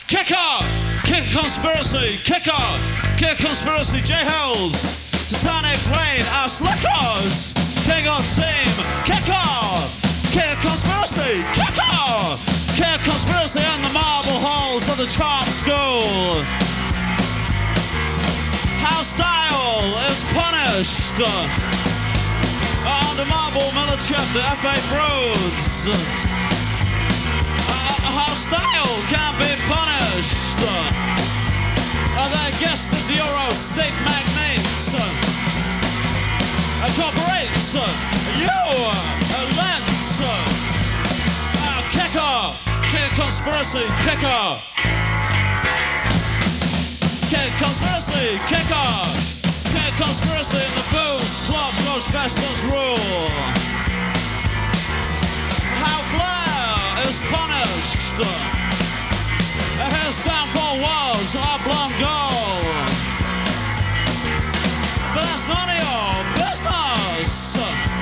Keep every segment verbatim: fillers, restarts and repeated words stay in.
Kicker! Kick Conspiracy! Kicker! Kick Conspiracy! J-Holes! Titanic Rain! Our Slickers! King on Team! Kicker! Kick Conspiracy! Kicker! Kick Conspiracy and the marble halls of the charm school! How style is punished on the marble military of the F A Broods. Uh, how style can be punished. Uh, their guest is the Euro state magnates. Uh, corporates. Uh, you, uh, Lens. Uh, kicker. Kick Conspiracy. Kicker. Kick Conspiracy, Kicker! Kick Conspiracy in the booze club, Ghostbusters rule. How Flair is punished. His downfall was oblong goal. But that's none of your business.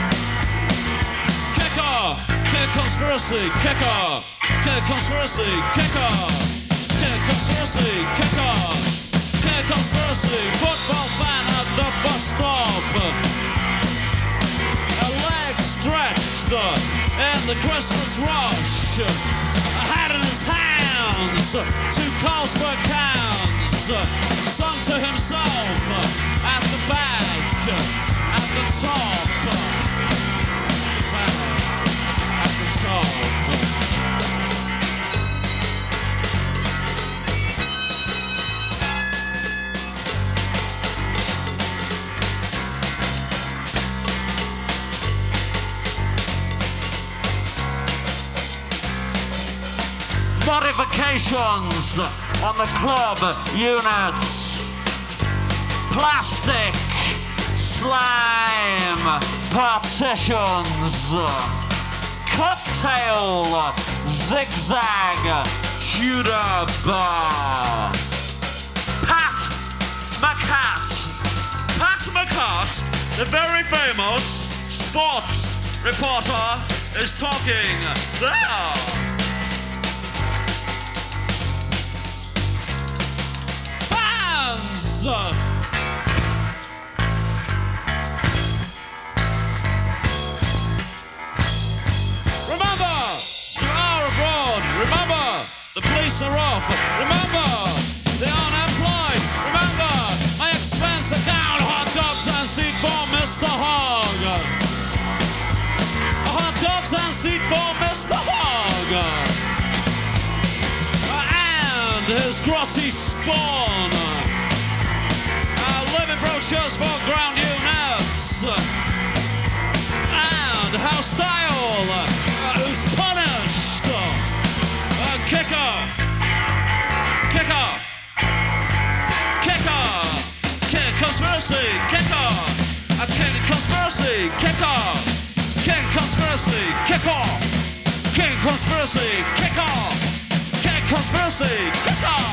Kicker! Kick Conspiracy, Kicker! Kick Conspiracy, Kicker! Kick Conspiracy, Kicker! Kick Conspiracy, football fan at the bus stop. A leg stretched in the Christmas rush. A hat in his hands, two Carlsberg cans. Sung to himself at the back, at the top. At the top. Modifications on the club units. Plastic, slime, partitions. Cocktail, zigzag, Tudor bar. Pat McCart. Pat McCart, the very famous sports reporter, is talking there. Remember, you are abroad. Remember, the police are off. Remember, the unemployed. Remember, my expense account, hot dogs and seat for Mister Hogg. Hot dogs and seat for Mister Hogg. And his grotty spawn. Living brochures for ground units. And how style uh, is punished. Uh, kicker. Kicker. Kicker. Kick Conspiracy. Kicker. A King Conspiracy. Kicker. King Conspiracy. Kicker. King Conspiracy. Kicker. King Conspiracy. Kicker.